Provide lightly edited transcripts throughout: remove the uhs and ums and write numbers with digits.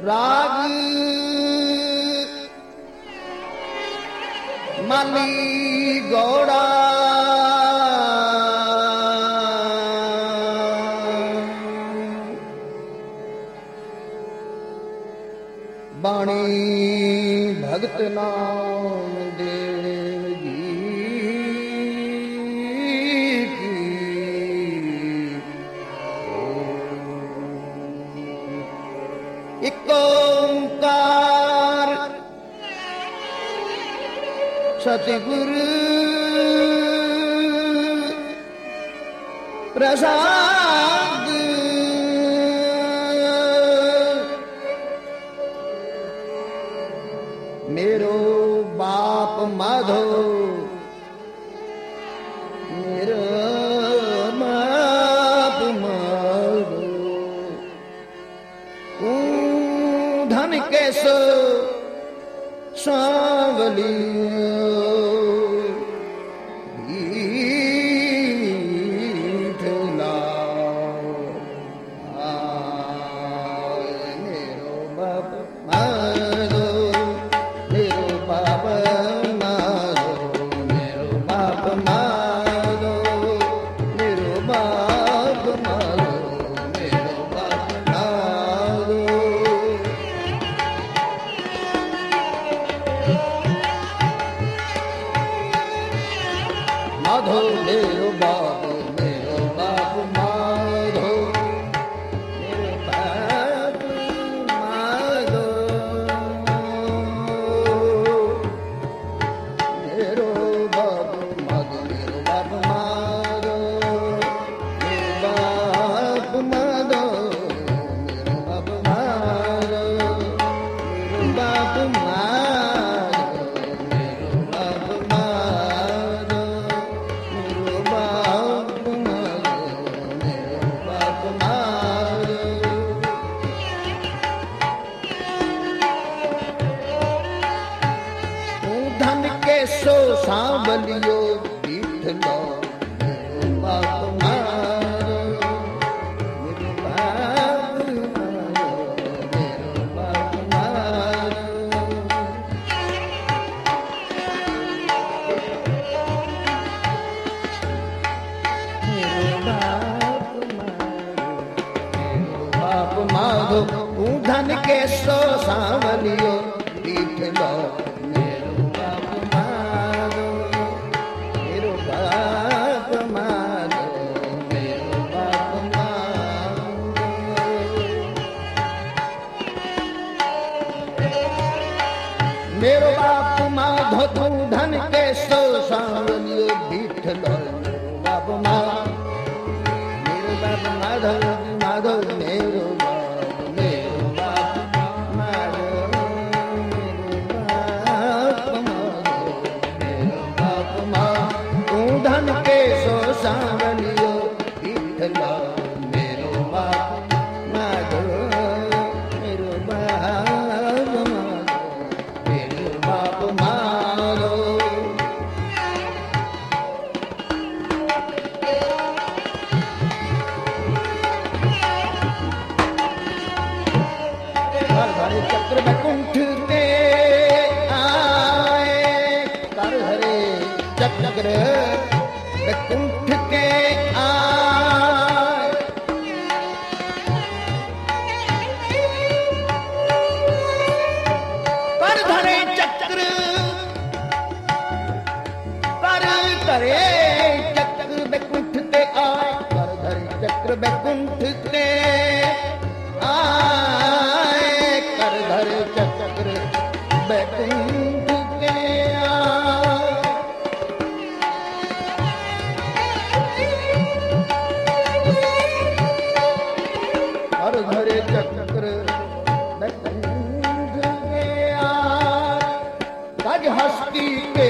राग माली गौड़ा बाणी भगत नाम देव जी की एक ओंकार सतगुरु प्रसाद मेरो बाप माधो मेरो बाप माधो धन कैसो सांवली माधो मेरो बाप माधो मेरो बाप माधो मेरो बाप माधो मेरो बाप माधो मेरो बाप माधो मेरो बाप माधो मेरो बाप सो सांवलियो बीठलो मेरो बाप मारो मेरो बाप मारो मेरो बाप मारो धन के सो सांवलियो बीठलो मेरो बाप माधो तू धन के सो सांवलियो बीठलो मेरो बाप माधो माधो मेरो बाप माधो मेरो बाप माधो तू धन के सो सांवलियो बीठलो मेरो बाप माधो मेरो बाप मारो हर हरे चक्र बैकुंठ के आए कर हरे चक्र बैकुंठ के आए कर धरे चक्र करे चक्र बैकुंठ ते आए कर धरे चक्र बैकुंठ ते आए कर धरे चक्र बैकुंठ ते आए कर धरे चक्र बैकुंठ ते आए गज हस्ती के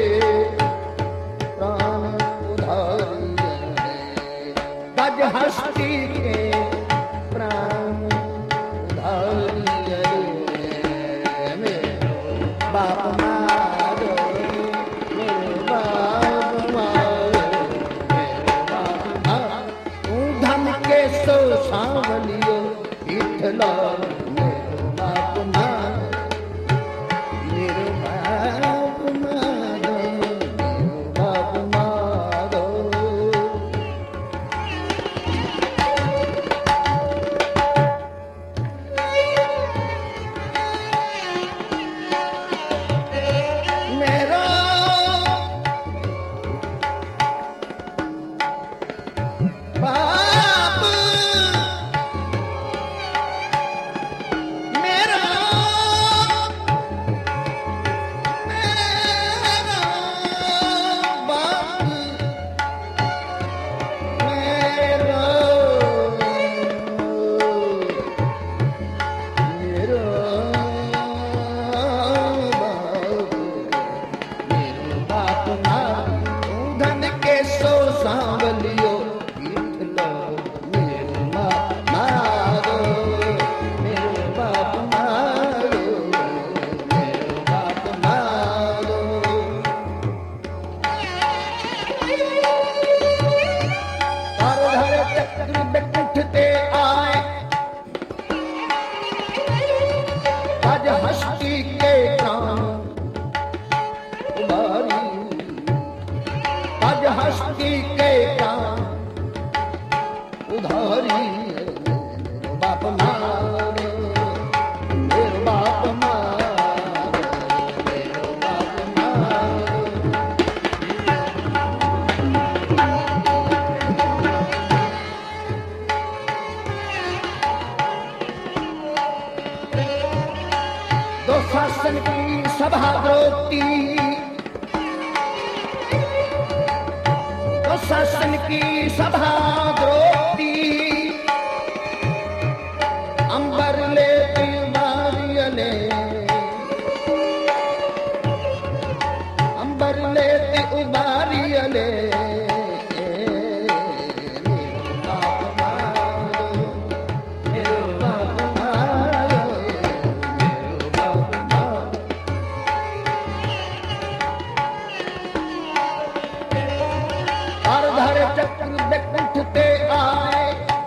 हस्ती के प्राण उधारिए मेरो बाप मारो मेरो बाप मारो मेरो बाप मारो धन के सो सांवलियो बीठलो मेरो हस्ती के प्राण उबारी, तज हस्ती के प्राण उधारी। मेरो बाप मारो, मेरो बाप मारो, मेरो बाप मारो। दो शासन की सभा द्रोती, दो शासन की सभा द्रोती, अंबर ले बारियले, अंबर ले उबारियले। उठते आए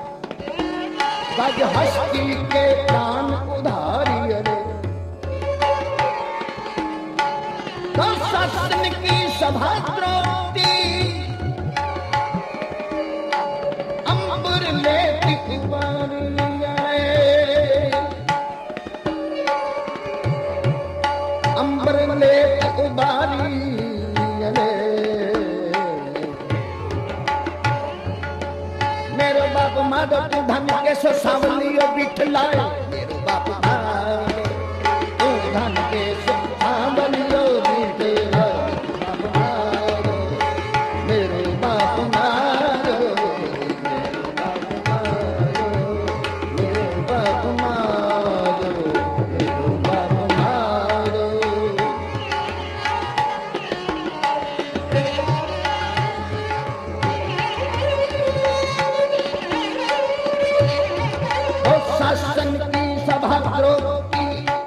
गज हस्ती के प्राण उधारी। अरे तो शासन की सभा द्रोती, अंबर लेती उबारी। अंबर लेती उबारी। माधव तू धन के सो सावलियो बिठलाए। मेरो बाप मारो, तू धन के सो सावलियो बिठलाए। मेरो बाप मारो, मेरो बाप मारो, मेरो बाप मारो, मेरो बाप मारो। शासन की सभा द्रोती,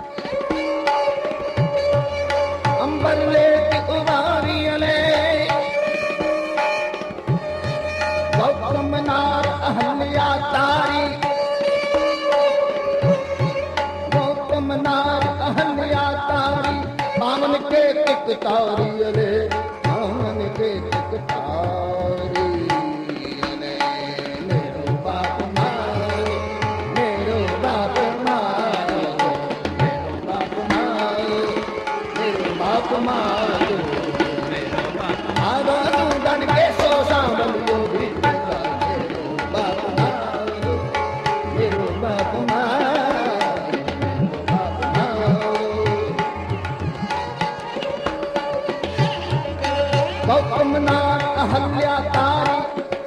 अंबर ले उबारियले। गौतम नार अहल्या तारी, गौतम नार अहल्या तारी। बामन के टिक तारियले, बामन के टिक तारी। गौतम नार अहल्या तारी,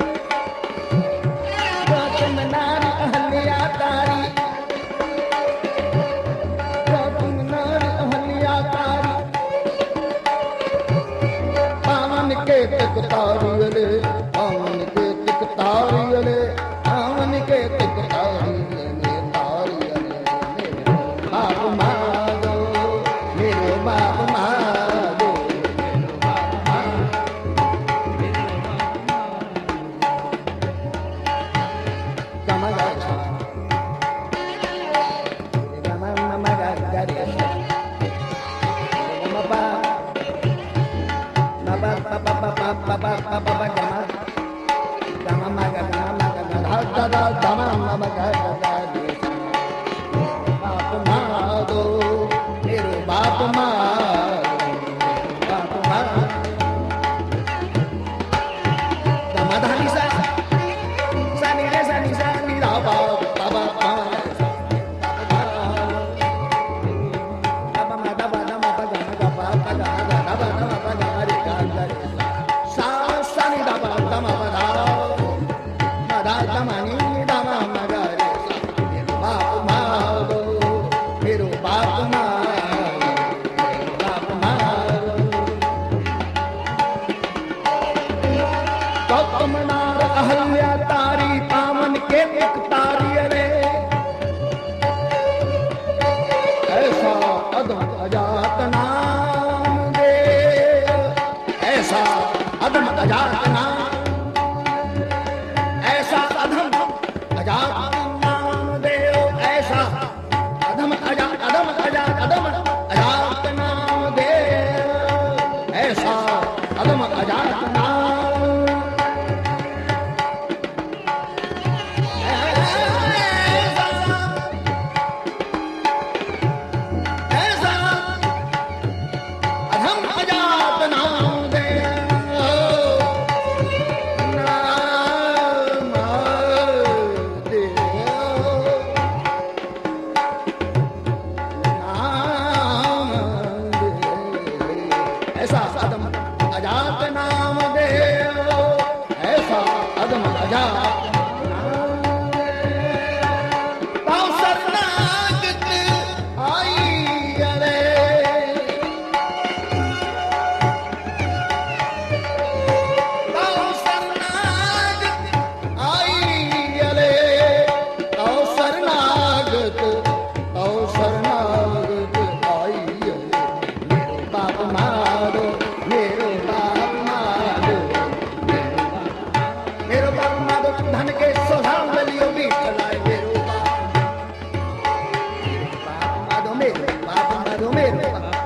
गौतम नार अहल्या तारी, गौतम नार अहल्या तारी। पावन के तिक तारियले, पावन के तिक तारियले, पावन के तिक तारियले, तारियले। मेरो बाप मारो, मेरो बाप मारो, मेरो बाप मेरो बाप मारो मेरो बाप